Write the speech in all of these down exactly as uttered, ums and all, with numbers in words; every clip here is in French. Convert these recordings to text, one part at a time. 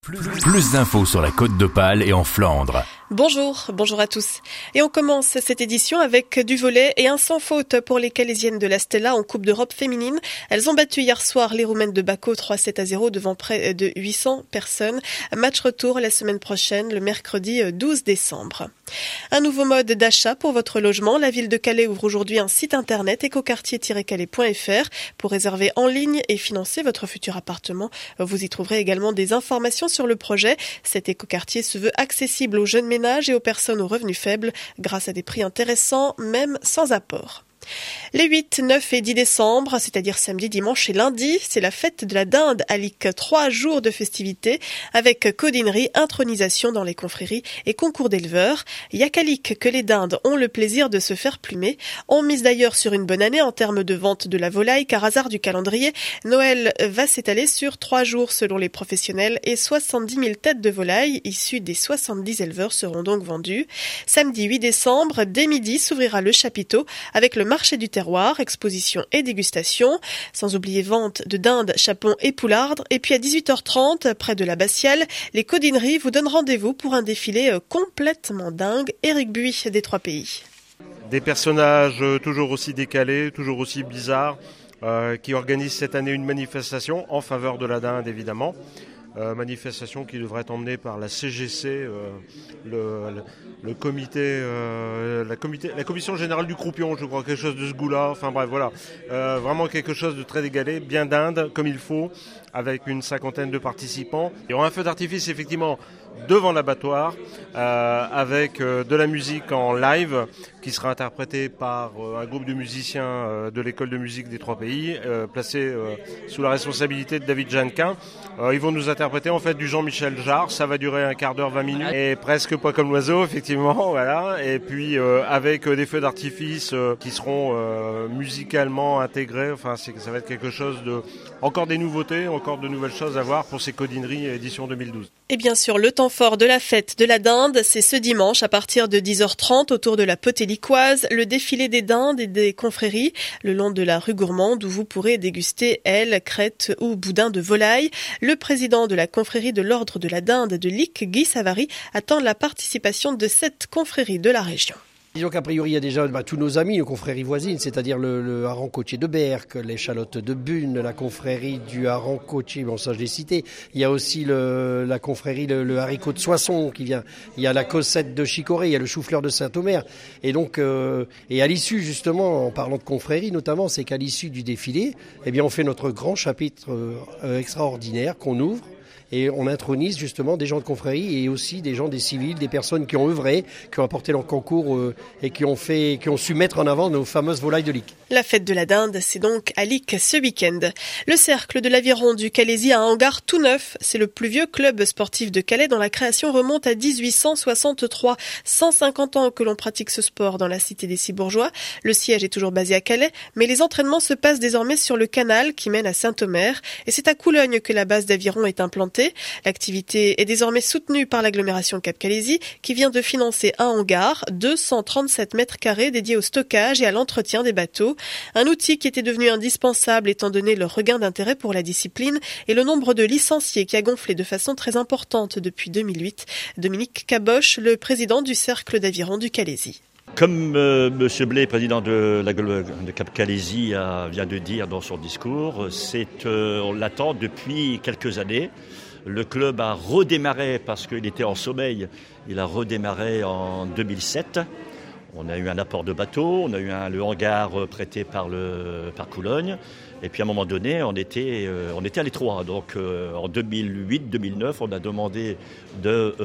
Plus, plus d'infos sur la Côte d'Opale et en Flandre. Bonjour, bonjour à tous. Et on commence cette édition avec du volley et un sans faute pour les Calaisiennes de la Stella en Coupe d'Europe féminine. Elles ont battu hier soir les Roumaines de Baco trois sept à zéro devant près de huit cents personnes. Match retour la semaine prochaine, le mercredi douze décembre. Un nouveau mode d'achat pour votre logement. La ville de Calais ouvre aujourd'hui un site internet écoquartier tiret calais point f r pour réserver en ligne et financer votre futur appartement. Vous y trouverez également des informations sur le projet. Cet écoquartier se veut accessible aux jeunes ménages et aux personnes aux revenus faibles grâce à des prix intéressants, même sans apport. Les huit, neuf et dix décembre, c'est-à-dire samedi, dimanche et lundi, c'est la fête de la dinde à Lic. Trois jours de festivités avec codinerie, intronisation dans les confréries et concours d'éleveurs. Il y a qu'à Lic que les dindes ont le plaisir de se faire plumer. On mise d'ailleurs sur une bonne année en termes de vente de la volaille, car hasard du calendrier, Noël va s'étaler sur trois jours selon les professionnels et soixante-dix mille têtes de volaille issues des soixante-dix éleveurs seront donc vendues. Samedi huit décembre, dès midi, s'ouvrira le chapiteau avec le marché du terroir, exposition et dégustation, sans oublier vente de dindes, chapons et poulardes. Et puis à dix-huit heures trente, près de la Bastiale, les codineries vous donnent rendez-vous pour un défilé complètement dingue. Éric Buis des Trois Pays. Des personnages toujours aussi décalés, toujours aussi bizarres, euh, qui organisent cette année une manifestation en faveur de la dinde évidemment. Euh, manifestation qui devrait être emmenée par la C G C, euh, le, le, le comité, euh, la comité, la commission générale du croupion, je crois, quelque chose de ce goût-là. Enfin bref, voilà, euh, vraiment quelque chose de très égalé, bien dinde comme il faut, avec une cinquantaine de participants. Il y aura un feu d'artifice effectivement devant l'abattoir, euh, avec euh, de la musique en live qui sera interprétée par euh, un groupe de musiciens euh, de l'école de musique des Trois Pays, euh, placé euh, sous la responsabilité de David Jeannequin. Euh, ils vont nous interpréter en fait du Jean-Michel Jarre, ça va durer un quart d'heure, vingt minutes, et presque pas comme l'oiseau effectivement, voilà. Et puis euh, avec euh, des feux d'artifice euh, qui seront euh, musicalement intégrés, enfin c'est, ça va être quelque chose de, encore des nouveautés, encore de nouvelles choses à voir pour ces codineries édition deux mille douze. Et bien sûr, le temps fort de la fête de la dinde, c'est ce dimanche à partir de dix heures trente autour de la Potélicoise, le défilé des dindes et des confréries le long de la rue Gourmande où vous pourrez déguster ailes, crêtes ou boudins de volaille. Le président de la confrérie de l'ordre de la dinde de Lic, Guy Savary, attend la participation de cette confrérie de la région. Disons qu'a priori, il y a déjà bah, tous nos amis, nos confréries voisines, c'est-à-dire le, le hareng côtier de Berck, l'échalote de Bune, la confrérie du hareng côtier, bon ça je l'ai cité. Il y a aussi le, la confrérie, le, le haricot de Soissons qui vient. Il y a la cossette de Chicorée, il y a le chou-fleur de Saint-Omer. Et donc, euh, et à l'issue justement, en parlant de confrérie notamment, c'est qu'à l'issue du défilé, eh bien on fait notre grand chapitre euh, extraordinaire qu'on ouvre. Et on intronise justement des gens de confrérie et aussi des gens des civils, des personnes qui ont œuvré, qui ont apporté leur concours euh, et qui ont fait, qui ont su mettre en avant nos fameuses volailles de Lic. La fête de la dinde, c'est donc à Lic ce week-end. Le cercle de l'aviron du Calaisis a un hangar tout neuf. C'est le plus vieux club sportif de Calais dont la création remonte à dix-huit cent soixante-trois. cent cinquante ans que l'on pratique ce sport dans la cité des Cibourgeois. Le siège est toujours basé à Calais, mais les entraînements se passent désormais sur le canal qui mène à Saint-Omer. Et c'est à Coulogne que la base d'aviron est implantée. L'activité est désormais soutenue par l'agglomération Cap-Calaisis qui vient de financer un hangar, deux cent trente-sept mètres carrés dédié au stockage et à l'entretien des bateaux. Un outil qui était devenu indispensable étant donné le regain d'intérêt pour la discipline et le nombre de licenciés qui a gonflé de façon très importante depuis deux mille huit. Dominique Caboche, le président du cercle d'aviron du Calaisis. Comme euh, M. Blais, président de, la, de Cap-Calaisis, a, vient de dire dans son discours, c'est, euh, on l'attend depuis quelques années. Le club a redémarré parce qu'il était en sommeil. Il a redémarré en deux mille sept. On a eu un apport de bateaux, on a eu un, le hangar prêté par, le, par Coulogne. Et puis à un moment donné, on était, euh, on était à l'étroit. Donc euh, en deux mille huit deux mille neuf, on a demandé de,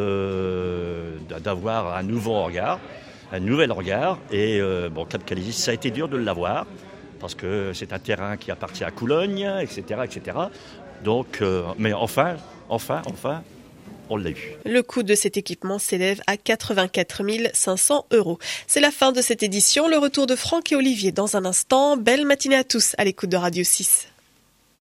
euh, d'avoir un nouveau hangar. un nouvel hangar et euh, bon, Cap-Calaisis, ça a été dur de l'avoir parce que c'est un terrain qui appartient à Coulogne, et cetera, et cetera. Donc, euh, mais enfin, enfin, enfin, on l'a eu. Le coût de cet équipement s'élève à quatre-vingt-quatre mille cinq cents euros. C'est la fin de cette édition. Le retour de Franck et Olivier dans un instant. Belle matinée à tous à l'écoute de Radio six.